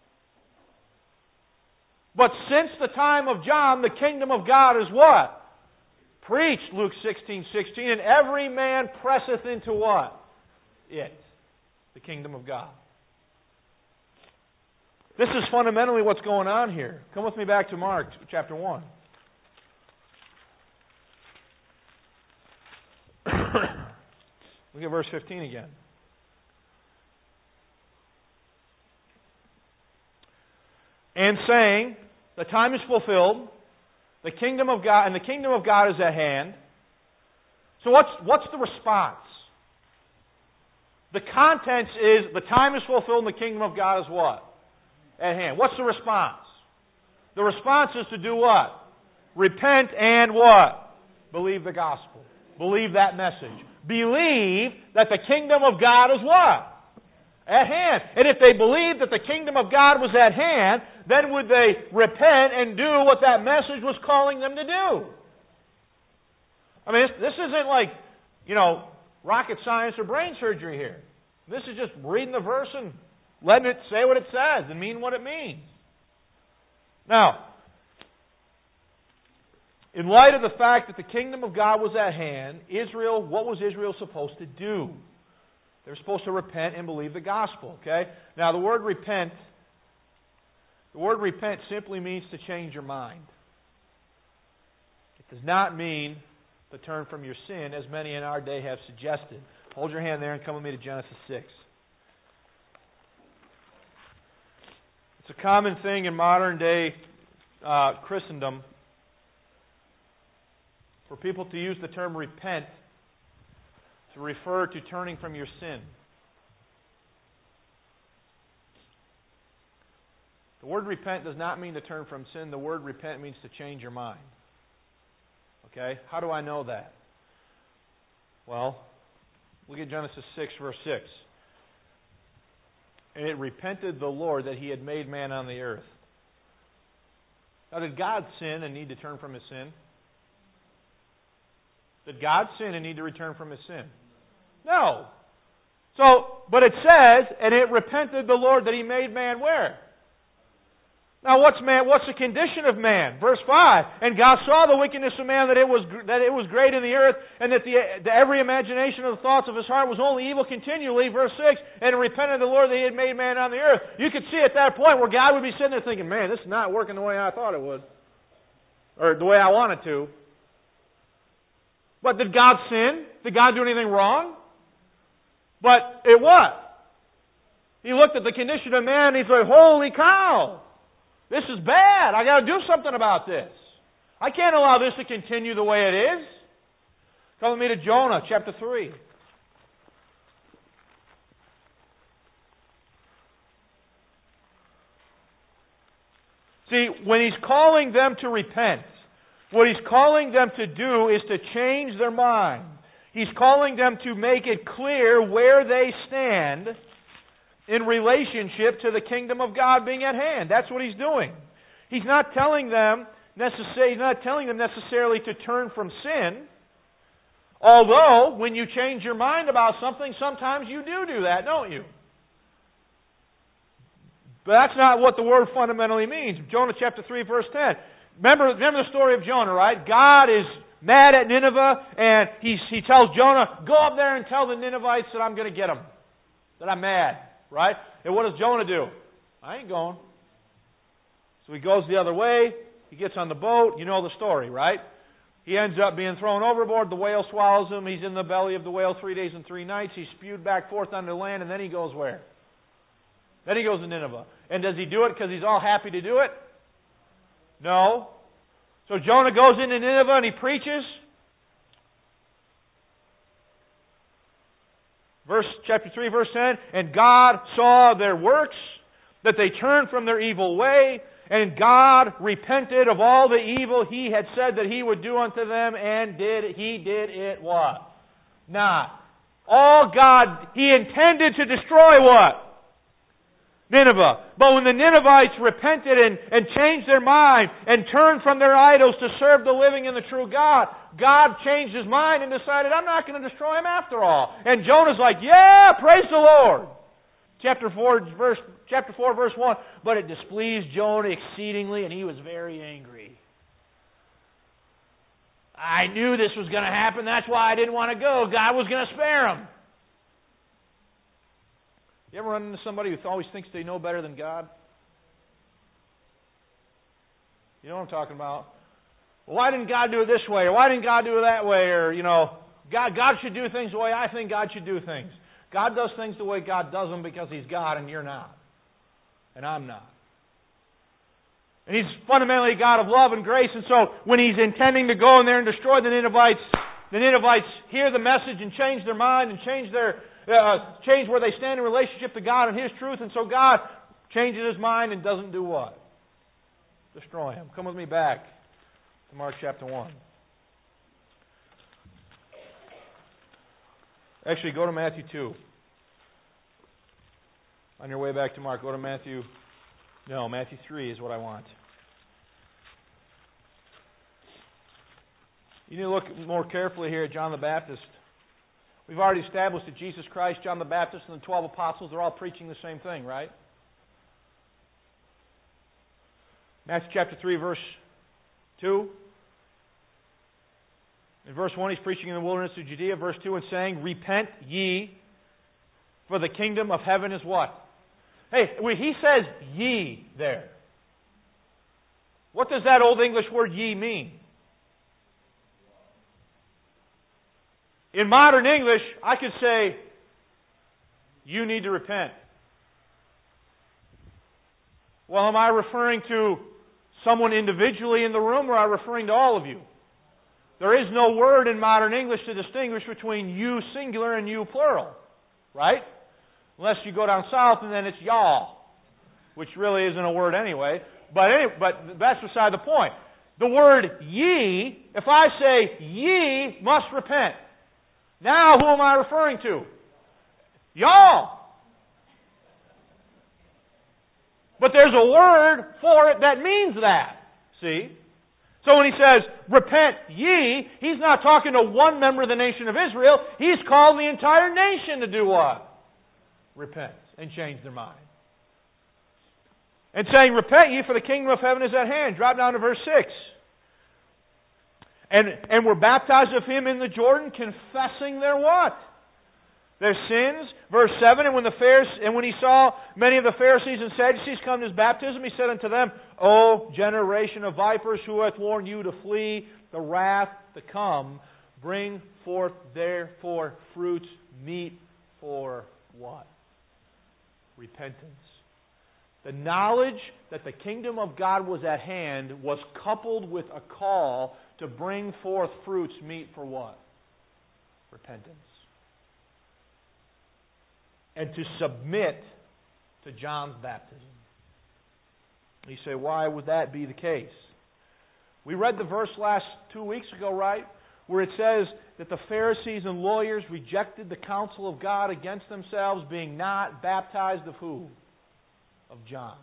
But since the time of John, the kingdom of God is what? Preached, Luke sixteen sixteen, and every man presseth into what? It. The kingdom of God. This is fundamentally what's going on here. Come with me back to Mark chapter one. Look at verse fifteen again. And saying, the time is fulfilled, the kingdom of God, and the kingdom of God is at hand. So what's what's the response? The contents is, the time is fulfilled and the kingdom of God is what? At hand. What's the response? The response is to do what? Repent and what? Believe the gospel. Believe that message. Believe that the kingdom of God is what? At hand. And if they believed that the kingdom of God was at hand, then would they repent and do what that message was calling them to do? I mean, this, this isn't like, you know, rocket science or brain surgery here. This is just reading the verse and letting it say what it says and mean what it means. Now, in light of the fact that the kingdom of God was at hand, Israel, what was Israel supposed to do? They were supposed to repent and believe the gospel, okay? Now, the word repent, the word repent simply means to change your mind. It does not mean to turn from your sin, as many in our day have suggested. Hold your hand there and come with me to Genesis six. It's a common thing in modern day uh, Christendom for people to use the term repent to refer to turning from your sin. The word repent does not mean to turn from sin. The word repent means to change your mind. Okay? How do I know that? Well, look at Genesis six, verse six. And it repented the Lord that He had made man on the earth. Now, did God sin and need to turn from His sin? Did God sin and need to return from His sin? No. So, but it says, and it repented the Lord that He made man where? Now, what's man? What's the condition of man? Verse five. And God saw the wickedness of man, that it was that it was great in the earth, and that the, the every imagination of the thoughts of his heart was only evil continually. Verse six. And it repented the Lord that He had made man on the earth. You could see at that point where God would be sitting there thinking, "Man, this is not working the way I thought it would, or the way I wanted to." But did God sin? Did God do anything wrong? But it what? He looked at the condition of man and He's like, "Holy cow! This is bad. I got to do something about this. I can't allow this to continue the way it is." Come with me to Jonah chapter three. See, when He's calling them to repent, what He's calling them to do is to change their mind. He's calling them to make it clear where they stand in relationship to the kingdom of God being at hand. That's what He's doing. He's not telling them necessarily, He's not telling them necessarily to turn from sin. Although, when you change your mind about something, sometimes you do do that, don't you? But that's not what the word fundamentally means. Jonah chapter three, verse ten. Remember, remember the story of Jonah, right? God is mad at Nineveh, and he, he tells Jonah, "Go up there and tell the Ninevites that I'm going to get them, that I'm mad." Right? And what does Jonah do? "I ain't going." So he goes the other way. He gets on the boat. You know the story, right? He ends up being thrown overboard. The whale swallows him. He's in the belly of the whale three days and three nights. He's spewed back forth onto land, and then he goes where? Then he goes to Nineveh. And does he do it because he's all happy to do it? No. So Jonah goes into Nineveh and he preaches. Verse chapter three, verse ten. And God saw their works, that they turned from their evil way, and God repented of all the evil He had said that He would do unto them, and did He did it what? Not. All God, He intended to destroy what? Nineveh. But when the Ninevites repented and, and changed their mind and turned from their idols to serve the living and the true God, God changed His mind and decided, I'm not going to destroy them after all. And Jonah's like, yeah, praise the Lord. Chapter four, verse, chapter four, verse one. But it displeased Jonah exceedingly, and he was very angry. I knew this was going to happen. That's why I didn't want to go. God was going to spare him. You ever run into somebody who always thinks they know better than God? You know what I'm talking about? Well, why didn't God do it this way? Or why didn't God do it that way? Or, you know, God, God should do things the way I think God should do things. God does things the way God does them because He's God and you're not. And I'm not. And He's fundamentally a God of love and grace. And so when He's intending to go in there and destroy the Ninevites, the Ninevites hear the message and change their mind and change their uh, change where they stand in relationship to God and His truth. And so God changes His mind and doesn't do what? Destroy him. Come with me back to Mark chapter one. Actually, go to Matthew two. On your way back to Mark, go to Matthew. No, Matthew three is what I want. You need to look more carefully here at John the Baptist. We've already established that Jesus Christ, John the Baptist, and the twelve apostles are all preaching the same thing, right? Matthew chapter three, verse two. In verse one, he's preaching in the wilderness of Judea. Verse two, and saying, repent ye, for the kingdom of heaven is what? Hey, he says ye there. What does that Old English word ye mean? In modern English, I could say, you need to repent. Well, am I referring to someone individually in the room, or am I referring to all of you? There is no word in modern English to distinguish between you singular and you plural, right? Unless you go down south and then it's y'all, which really isn't a word anyway. But anyway, but that's beside the point. The word ye, if I say ye must repent, now who am I referring to? Y'all. But there's a word for it that means that. See? So when he says, repent ye, he's not talking to one member of the nation of Israel. He's called the entire nation to do what? Repent and change their mind. And saying, repent ye, for the kingdom of heaven is at hand. Drop down to verse six. And, and were baptized of him in the Jordan, confessing their what? Their sins. Verse seven, and when the Pharisees, and when he saw many of the Pharisees and Sadducees come to his baptism, he said unto them, O generation of vipers, who hath warned you to flee the wrath to come? Bring forth therefore fruits meet for what? Repentance. The knowledge that the kingdom of God was at hand was coupled with a call to bring forth fruits meet for what? Repentance. And to submit to John's baptism. You say, why would that be the case? We read the verse last two weeks ago, right? Where it says that the Pharisees and lawyers rejected the counsel of God against themselves, being not baptized of who? Of John.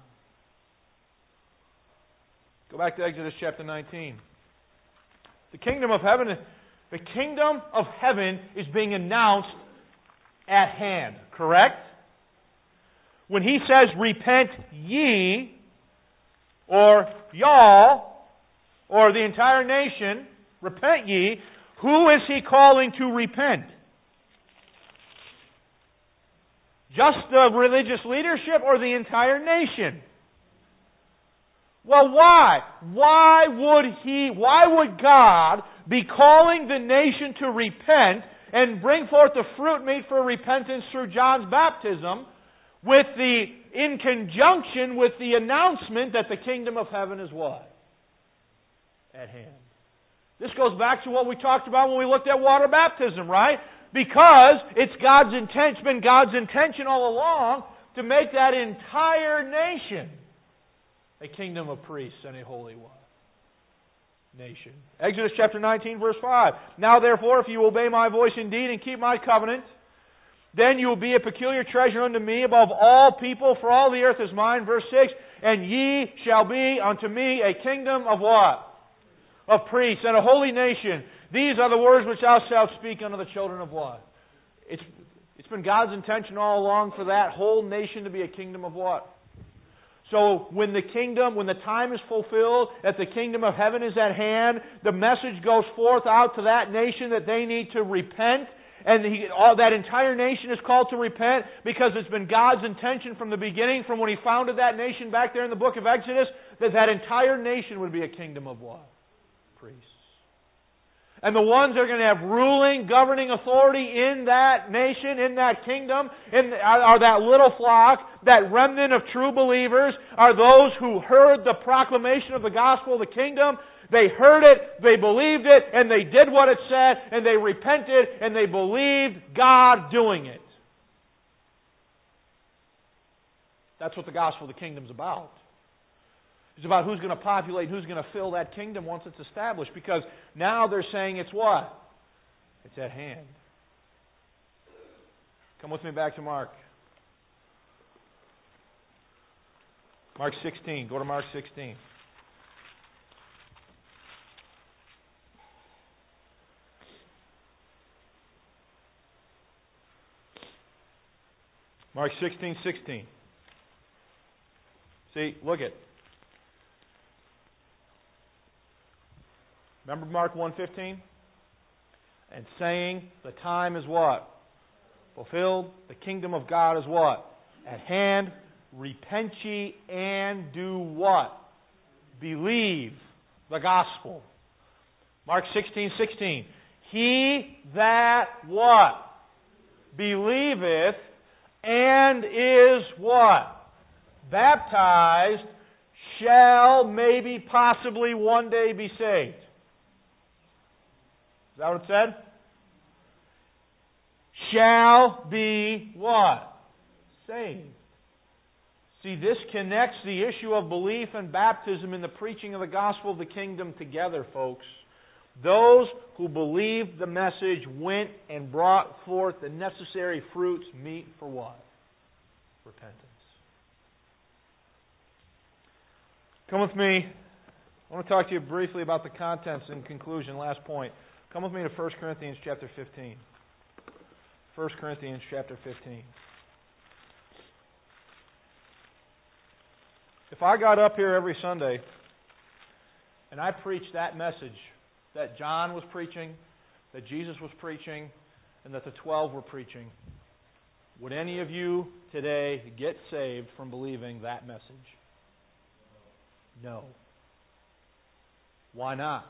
Go back to Exodus chapter nineteen. The kingdom of heaven, the kingdom of heaven is being announced at hand, correct? When he says, repent ye, or y'all, or the entire nation, repent ye, who is he calling to repent? Just the religious leadership or the entire nation? Well, why? Why would he, why would God be calling the nation to repent and bring forth the fruit meet for repentance through John's baptism, with the, in conjunction with the announcement that the kingdom of heaven is what? At hand. This goes back to what we talked about when we looked at water baptism, right? Because it's God's intent, it's been God's intention all along to make that entire nation a kingdom of priests and a holy one. Nation. Exodus chapter nineteen, verse five. Now therefore, if you obey my voice indeed and keep my covenant, then you will be a peculiar treasure unto me above all people, for all the earth is mine. Verse six. And ye shall be unto me a kingdom of what? Of priests and a holy nation. These are the words which thou shalt speak unto the children of what? It's, it's been God's intention all along for that whole nation to be a kingdom of what? So when the kingdom, when the time is fulfilled, that the kingdom of heaven is at hand, the message goes forth out to that nation that they need to repent. And he, all, that entire nation is called to repent because it's been God's intention from the beginning, from when He founded that nation back there in the book of Exodus, that that entire nation would be a kingdom of what? Priests. And the ones that are going to have ruling, governing authority in that nation, in that kingdom, in, are, are that little flock, that remnant of true believers, are those who heard the proclamation of the gospel of the kingdom. They heard it, they believed it, and they did what it said, and they repented, and they believed God doing it. That's what the gospel of the kingdom is about. It's about who's going to populate, who's going to fill that kingdom once it's established. Because now they're saying it's what? It's at hand. Come with me back to Mark. Mark sixteen. Go to Mark sixteen. Mark sixteen, sixteen. See, look it. Remember Mark one fifteen? And saying, the time is what? Fulfilled. The kingdom of God is what? At hand. Repent ye and do what? Believe the gospel. Mark sixteen, sixteen. He that what? Believeth and is what? Baptized shall maybe possibly one day be saved. Is that what it said? Shall be what? Saved. See, this connects the issue of belief and baptism in the preaching of the gospel of the kingdom together, folks. Those who believed the message went and brought forth the necessary fruits meet for what? Repentance. Come with me. I want to talk to you briefly about the contents in conclusion. Last point. Come with me to First Corinthians chapter fifteen. First Corinthians chapter fifteen. If I got up here every Sunday and I preached that message that John was preaching, that Jesus was preaching, and that the twelve were preaching, would any of you today get saved from believing that message? No. Why not?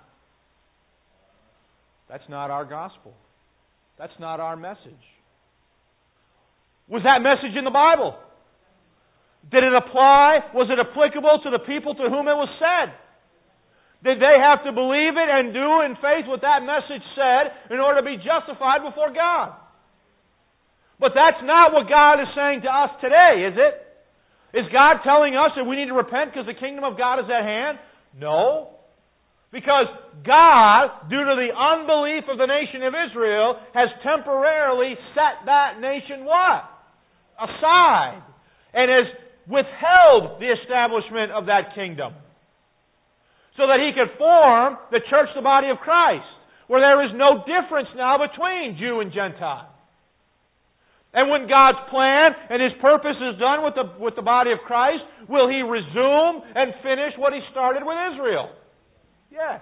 That's not our gospel. That's not our message. Was that message in the Bible? Did it apply? Was it applicable to the people to whom it was said? Did they have to believe it and do in faith what that message said in order to be justified before God? But that's not what God is saying to us today, is it? Is God telling us that we need to repent because the kingdom of God is at hand? No. Because God, due to the unbelief of the nation of Israel, has temporarily set that nation what? Aside. And has withheld the establishment of that kingdom. So that He could form the church, the body of Christ, where there is no difference now between Jew and Gentile. And when God's plan and His purpose is done with the, with the body of Christ, will He resume and finish what He started with Israel? Yes.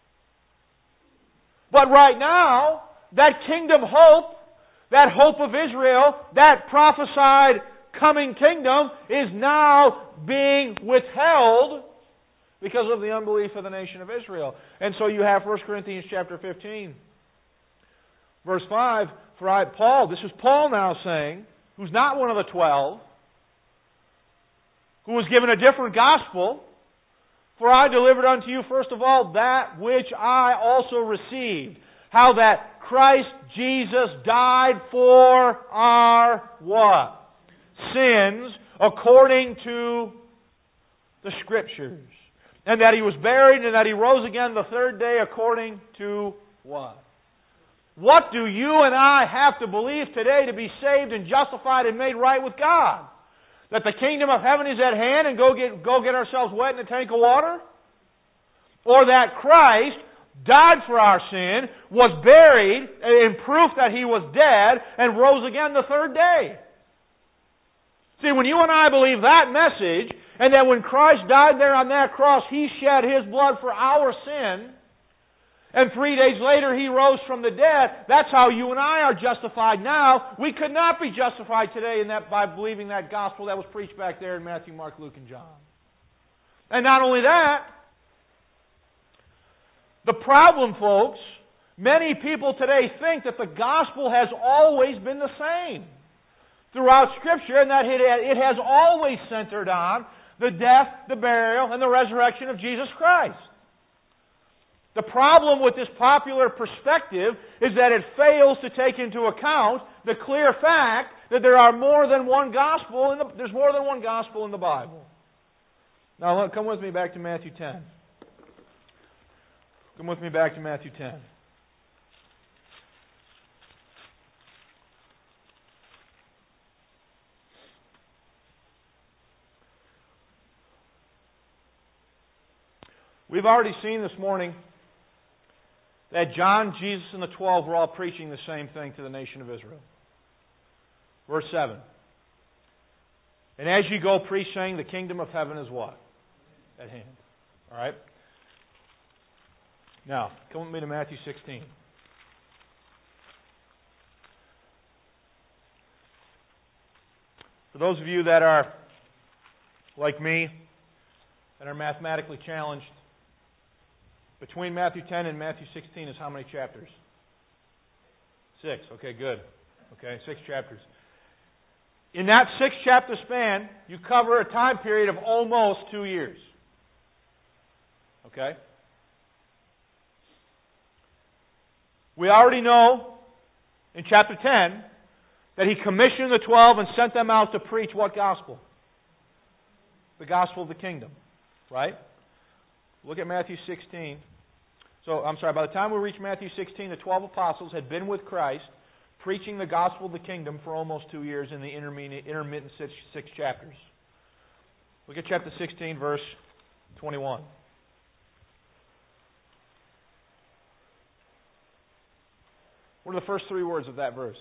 But right now, that kingdom hope, that hope of Israel, that prophesied coming kingdom is now being withheld because of the unbelief of the nation of Israel. And so you have First Corinthians chapter fifteen. Verse five, for I, Paul, this is Paul now saying, who's not one of the twelve, who was given a different gospel, for I delivered unto you first of all that which I also received, how that Christ Jesus died for our what? sins according to the Scriptures. And that He was buried and that He rose again the third day according to what? What do you and I have to believe today to be saved and justified and made right with God? That the kingdom of heaven is at hand and go get, go get ourselves wet in a tank of water? Or that Christ died for our sin, was buried in proof that He was dead, and rose again the third day? See, when you and I believe that message, and that when Christ died there on that cross, He shed His blood for our sin, and three days later He rose from the dead, that's how you and I are justified now. We could not be justified today in that by believing that gospel that was preached back there in Matthew, Mark, Luke, and John. And not only that, the problem, folks, many people today think that the gospel has always been the same throughout Scripture, and that it has always centered on the death, the burial, and the resurrection of Jesus Christ. The problem with this popular perspective is that it fails to take into account the clear fact that there are more than one gospel in the, there's more than one gospel in the Bible. Now, come with me back to Matthew ten. Come with me back to Matthew ten. We've already seen this morning that John, Jesus, and the twelve were all preaching the same thing to the nation of Israel. Verse seven. And as you go, preach, saying, the kingdom of heaven is what? At hand. All right? Now, come with me to Matthew sixteen. For those of you that are like me, that are mathematically challenged, between Matthew ten and Matthew sixteen is how many chapters? Six. Okay, good. Okay, six chapters. In that six chapter span, you cover a time period of almost two years. Okay? We already know in chapter ten that He commissioned the twelve and sent them out to preach what gospel? The gospel of the kingdom. Right? Look at Matthew sixteen. So, I'm sorry, by the time we reach Matthew sixteen, the twelve apostles had been with Christ, preaching the gospel of the kingdom for almost two years in the intermittent, intermittent six, six chapters. Look at chapter sixteen, verse twenty-one. What are the first three words of that verse?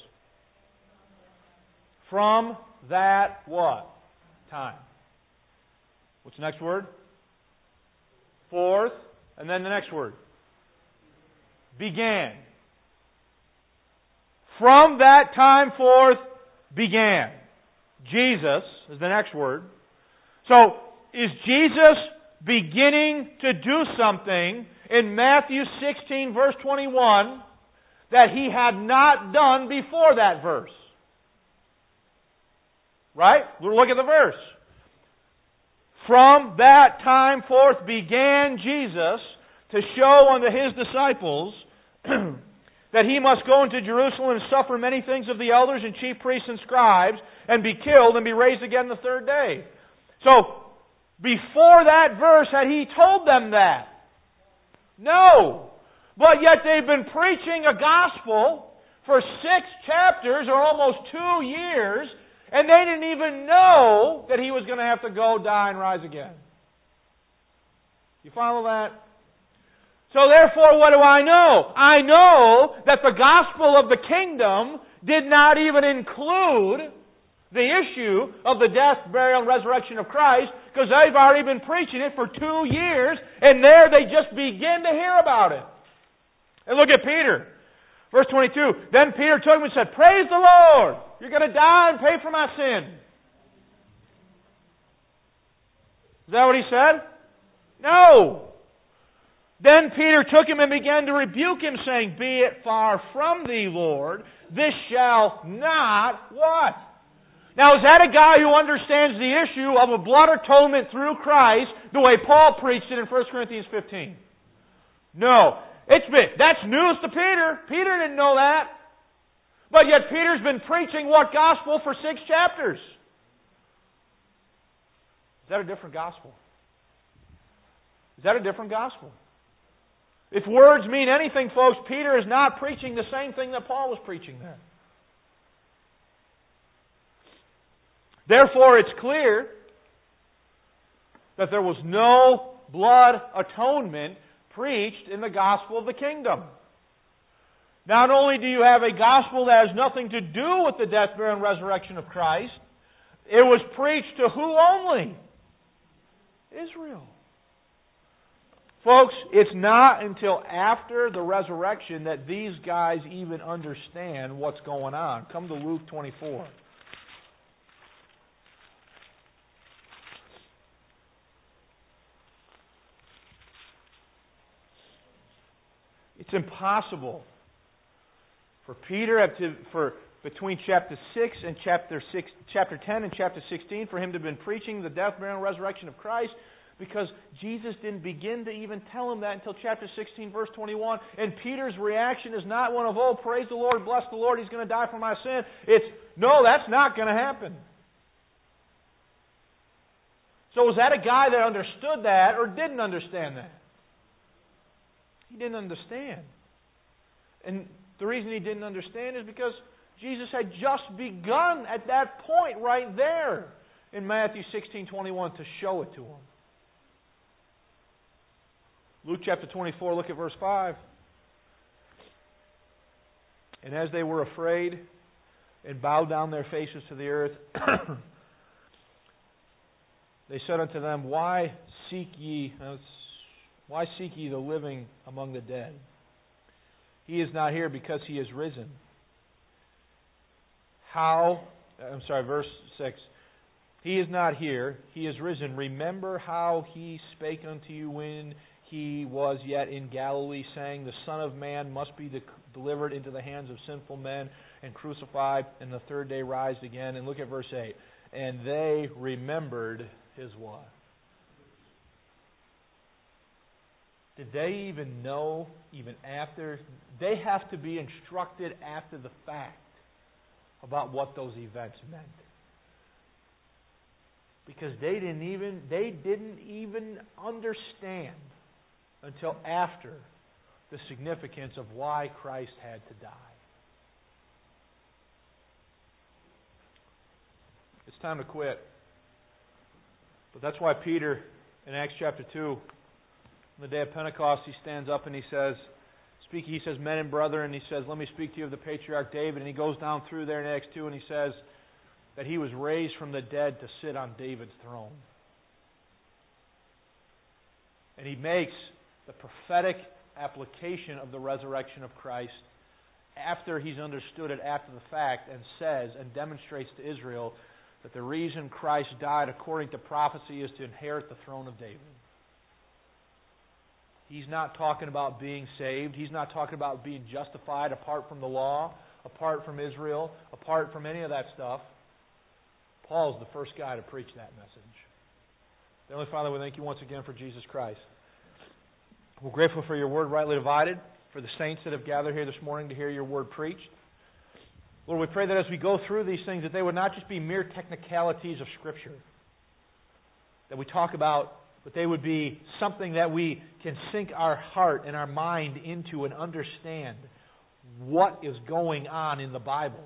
From that what? Time. What's the next word? Forth. And then the next word. Began. From that time forth began. Jesus is the next word. So, is Jesus beginning to do something in Matthew sixteen, verse twenty-one, that He had not done before that verse? Right? Look at the verse. From that time forth began Jesus to show unto His disciples that He must go into Jerusalem and suffer many things of the elders and chief priests and scribes, and be killed and be raised again the third day. So, before that verse, had He told them that? No. But yet they've been preaching a gospel for six chapters or almost two years, and they didn't even know that He was going to have to go, die, and rise again. You follow that? So therefore, what do I know? I know that the gospel of the kingdom did not even include the issue of the death, burial, and resurrection of Christ, because they've already been preaching it for two years, and there they just begin to hear about it. And look at Peter. Verse twenty-two. Then Peter took him and said, Praise the Lord! You're going to die and pay for my sin. Is that what he said? No. Then Peter took him and began to rebuke him, saying, Be it far from thee, Lord, this shall not what? Now, is that a guy who understands the issue of a blood atonement through Christ the way Paul preached it in First Corinthians fifteen? No. It's been, that's news to Peter. Peter didn't know that. But yet Peter's been preaching what gospel for six chapters? Is that a different gospel? Is that a different gospel? If words mean anything, folks, Peter is not preaching the same thing that Paul was preaching there. Therefore, it's clear that there was no blood atonement preached in the gospel of the kingdom. Not only do you have a gospel that has nothing to do with the death, burial, and resurrection of Christ, it was preached to who only? Israel. Folks, it's not until after the resurrection that these guys even understand what's going on. Come to Luke twenty-four. It's impossible for Peter to, for between chapter six and chapter six, chapter ten and chapter sixteen, for him to have been preaching the death, burial, and resurrection of Christ, because Jesus didn't begin to even tell him that until chapter sixteen, verse twenty-one. And Peter's reaction is not one of, oh, praise the Lord, bless the Lord, He's going to die for my sin. It's, no, that's not going to happen. So was that a guy that understood that or didn't understand that? He didn't understand. And the reason he didn't understand is because Jesus had just begun at that point right there in Matthew sixteen twenty-one to show it to him. Luke chapter twenty-four, look at verse five. And as they were afraid and bowed down their faces to the earth, they said unto them, Why seek ye why seek ye the living among the dead? He is not here, because He is risen. How, I'm sorry, verse six. He is not here, He is risen. Remember how He spake unto you when He was yet in Galilee, saying, The Son of Man must be delivered into the hands of sinful men and crucified, and the third day rise again. And look at verse eight. And they remembered His what? Did they even know, even after? They have to be instructed after the fact about what those events meant. Because they didn't even, they didn't even understand until after the significance of why Christ had to die. It's time to quit. But that's why Peter, in Acts chapter two, on the day of Pentecost, he stands up and he says, speak, he says, men and brethren, and he says, let me speak to you of the patriarch David. And he goes down through there in Acts two and he says that he was raised from the dead to sit on David's throne. And he makes the prophetic application of the resurrection of Christ after he's understood it after the fact, and says and demonstrates to Israel that the reason Christ died according to prophecy is to inherit the throne of David. He's not talking about being saved. He's not talking about being justified apart from the law, apart from Israel, apart from any of that stuff. Paul's the first guy to preach that message. Heavenly Father, we thank you once again for Jesus Christ. We're grateful for your word rightly divided, for the saints that have gathered here this morning to hear your word preached. Lord, we pray that as we go through these things, that they would not just be mere technicalities of Scripture that we talk about, but they would be something that we can sink our heart and our mind into and understand what is going on in the Bible.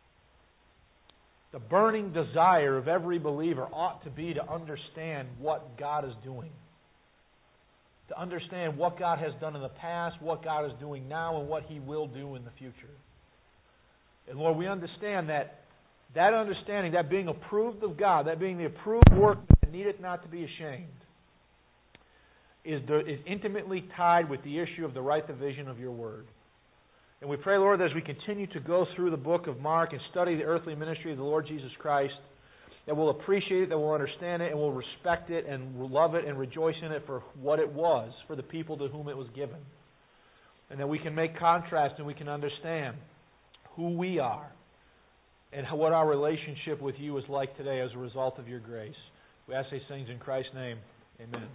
The burning desire of every believer ought to be to understand what God is doing. To understand what God has done in the past, what God is doing now, and what He will do in the future. And Lord, we understand that that understanding, that being approved of God, that being the approved work that needeth not to be ashamed, is, the, is intimately tied with the issue of the right division of your word. And we pray, Lord, as we continue to go through the book of Mark and study the earthly ministry of the Lord Jesus Christ, that we'll appreciate it, that we'll understand it, and we'll respect it, and we'll love it, and rejoice in it for what it was, for the people to whom it was given. And that we can make contrast and we can understand who we are and how, what our relationship with you is like today as a result of your grace. We ask these things in Christ's name. Amen.